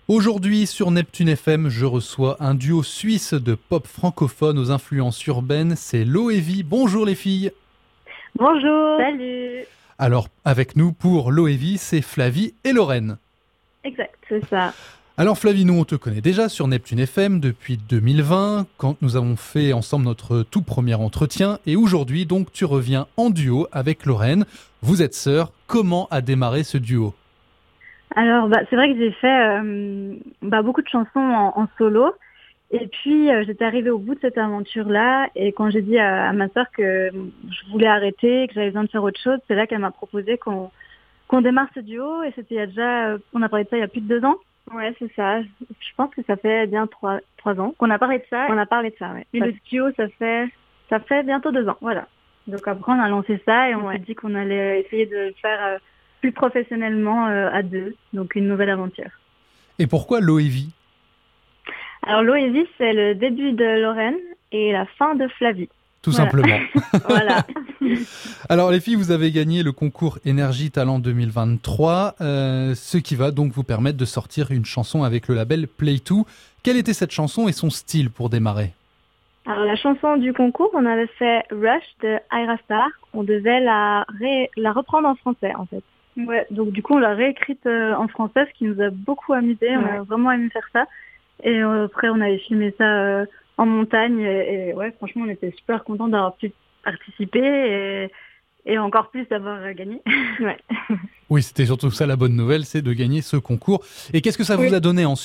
Aujourd'hui, sur Neptune FM, je reçois un duo suisse de pop francophone aux influences urbaines, c'est Loevi. Bonjour les filles. Bonjour. Salut. Alors, avec nous pour Loevi, c'est Flavie et Lorraine. Exact, c'est ça. Alors Flavie, nous on te connaît déjà sur Neptune FM depuis 2020, quand nous avons fait ensemble notre tout premier entretien, et aujourd'hui donc tu reviens en duo avec Lorraine. Vous êtes sœurs, comment a démarré ce duo ? Alors, c'est vrai que j'ai fait beaucoup de chansons en solo. Et puis, j'étais arrivée au bout de cette aventure-là. Et quand j'ai dit à ma sœur que je voulais arrêter, que j'avais besoin de faire autre chose, c'est là qu'elle m'a proposé qu'on démarre ce duo. Et c'était il y a déjà, on a parlé de ça il y a plus de 2 ans. Ouais, c'est ça. Je pense que ça fait bien 3 ans. Qu'on a parlé de ça. On a parlé de ça, ouais. Et le duo, ça fait bientôt 2 ans. Voilà. Donc après, on a lancé ça et on s'est dit qu'on allait essayer de le faire plus professionnellement à deux. Donc une nouvelle aventure. Et pourquoi Loevi ? Alors Loevi, c'est le début de Lorraine et la fin de Flavie. Tout simplement. Voilà. Alors les filles, vous avez gagné le concours Énergie Talent 2023, ce qui va donc vous permettre de sortir une chanson avec le label Play2. Quelle était cette chanson et son style pour démarrer ? Alors la chanson du concours, on avait fait Rush de Ira Star. On devait la reprendre en français en fait. Ouais, donc du coup on l'a réécrite en français, ce qui nous a beaucoup amusé. On a vraiment aimé faire ça. Et après on avait filmé ça en montagne et ouais, franchement on était super contents d'avoir pu participer et encore plus d'avoir gagné. Ouais. Oui, c'était surtout ça la bonne nouvelle, c'est de gagner ce concours. Et qu'est-ce que ça vous a donné ensuite ?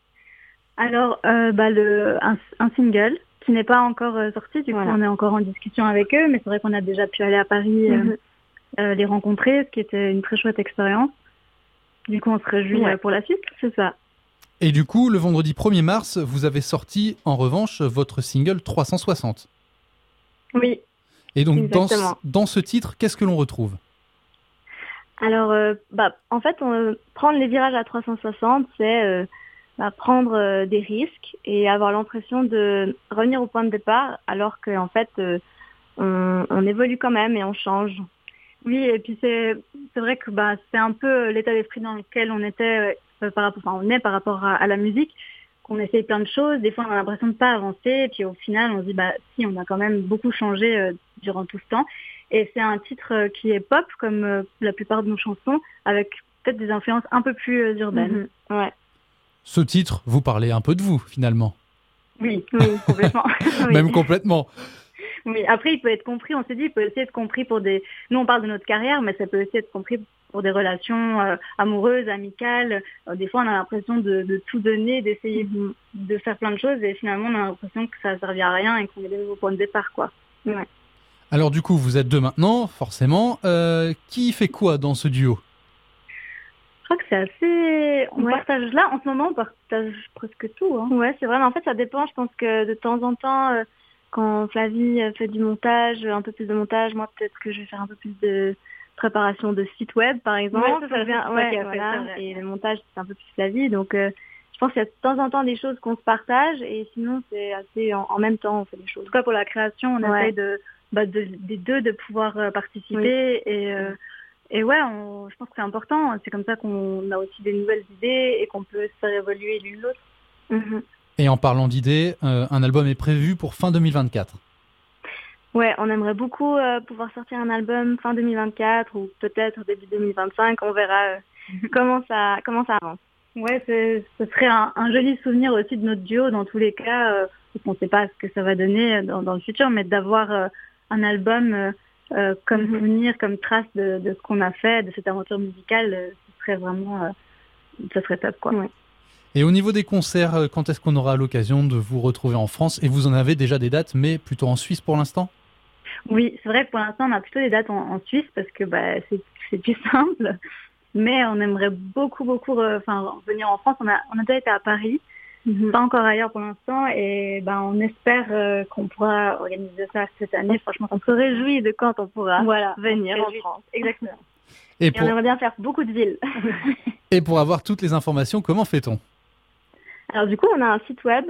Alors un single qui n'est pas encore sorti, du coup on est encore en discussion avec eux, mais c'est vrai qu'on a déjà pu aller à Paris les rencontrer, ce qui était une très chouette expérience. Du coup on se réjouit pour la suite, c'est ça. Et du coup, le vendredi 1er mars, vous avez sorti en revanche votre single 360. Oui. Et donc dans ce titre, qu'est-ce que l'on retrouve ? Alors, en fait, prendre les virages à 360, c'est prendre des risques et avoir l'impression de revenir au point de départ, alors qu'en fait, on évolue quand même et on change. Oui, et puis c'est vrai que c'est un peu l'état d'esprit dans lequel on était on est par rapport à la musique, qu'on essaye plein de choses. Des fois, on a l'impression de pas avancer, et puis au final, on se dit si, on a quand même beaucoup changé durant tout ce temps. Et c'est un titre qui est pop, comme la plupart de nos chansons, avec peut-être des influences un peu plus urbaines. Ouais. Ce titre, vous parlez un peu de vous, finalement. Oui, complètement. Même complètement. Oui, après, il peut être compris, on s'est dit, il peut aussi être compris pour des... Nous, on parle de notre carrière, mais ça peut aussi être compris pour des relations amoureuses, amicales. Des fois, on a l'impression de tout donner, d'essayer de faire plein de choses, et finalement, on a l'impression que ça ne servira à rien et qu'on est au point de départ, quoi. Ouais. Alors du coup, vous êtes deux maintenant, forcément. Qui fait quoi dans ce duo ? Je crois que c'est assez... On partage là, en ce moment, on partage presque tout. Hein. Ouais, c'est vrai, mais en fait, ça dépend. Je pense que de temps en temps, quand Flavie fait du montage, un peu plus de montage, moi, peut-être que je vais faire un peu plus de préparation de site web, par exemple. Et le montage, c'est un peu plus Flavie. Donc, je pense qu'il y a de temps en temps des choses qu'on se partage, et sinon, c'est assez en même temps, on fait des choses. En tout cas, pour la création, on essaye des deux de pouvoir participer et ouais, je pense que c'est important. C'est comme ça qu'on a aussi des nouvelles idées et qu'on peut se faire évoluer l'une l'autre. Mm-hmm. Et en parlant d'idées, un album est prévu pour fin 2024. Ouais, on aimerait beaucoup pouvoir sortir un album fin 2024 ou peut-être début 2025. On verra comment ça avance. Ouais, ce serait un joli souvenir aussi de notre duo dans tous les cas. On ne sait pas ce que ça va donner dans le futur, mais d'avoir un album... comme souvenir, comme trace de ce qu'on a fait, de cette aventure musicale, ce serait vraiment, ce serait top, quoi. Ouais. Et au niveau des concerts, quand est-ce qu'on aura l'occasion de vous retrouver en France ? Et vous en avez déjà des dates, mais plutôt en Suisse pour l'instant ? Oui, c'est vrai que pour l'instant, on a plutôt des dates en Suisse parce que c'est plus simple. Mais on aimerait beaucoup venir en France. On a déjà été à Paris, pas encore ailleurs pour l'instant, et on espère qu'on pourra organiser ça cette année. Franchement, on se réjouit de quand on pourra venir en France. Exactement. Et on aimerait bien faire beaucoup de villes. Et pour avoir toutes les informations, comment fait-on ? Alors du coup, on a un site web,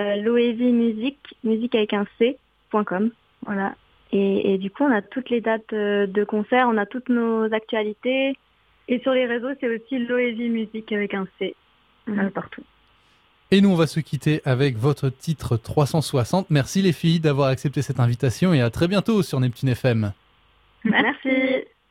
loevimusic avec un c.com. Voilà. Et du coup, on a toutes les dates de concert, on a toutes nos actualités. Et sur les réseaux, c'est aussi Loevi Music avec un C. partout. Et nous, on va se quitter avec votre titre 360. Merci les filles d'avoir accepté cette invitation et à très bientôt sur Neptune FM. Merci.